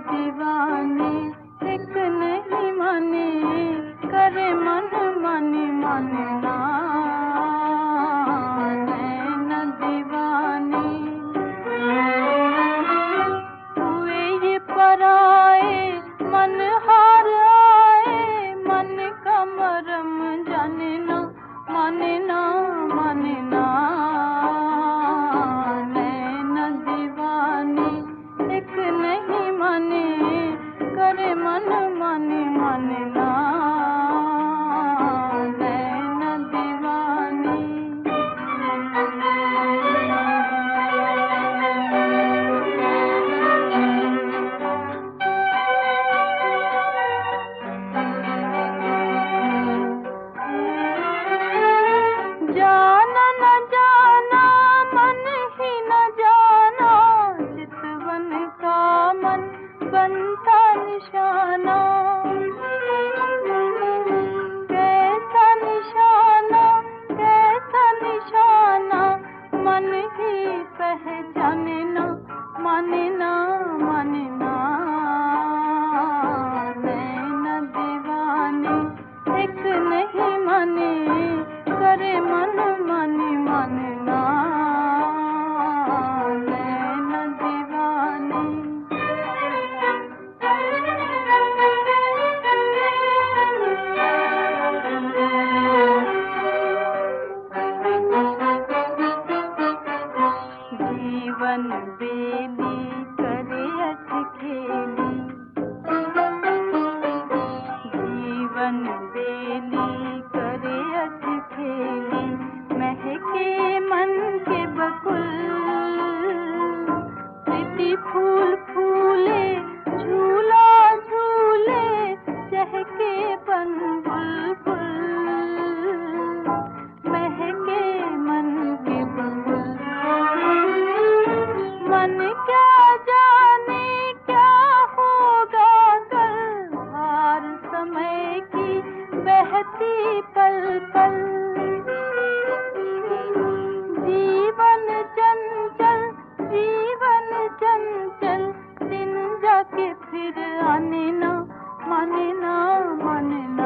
दीवाने एक नहीं माने, करे मन माने माने ना, नैना दीवाने हुए ये पराए, मन हार आए, मन का मरम जाने ना, माने ना माने ना, नैना दीवाने एक नहीं माने, करे मन माने माने ना, नैना दीवाने। जाना न जाना मन ही न जाना, चितवन का मन बनता निशाना, कैसा निशाना कैसा निशाना, मन ही पहचाने ना, माने ना माने ना, नैना दीवाने एक नहीं माने, करे मन माने माने ना, नैना दीवाने। जीवन बेली करे अटखेली, जीवन बेली करे अटखेली, महके मन के बकुल, प्रीति फूल फूले झूला झूले, चहके बन बुलबुल, महके मन के बकुल, मन क्या जाने क्या होगा कल, हार समय की बहती पल पल, जीवन चंचल जीवन चंचल, दिन जाके फिर आने ना, माने ना माने ना।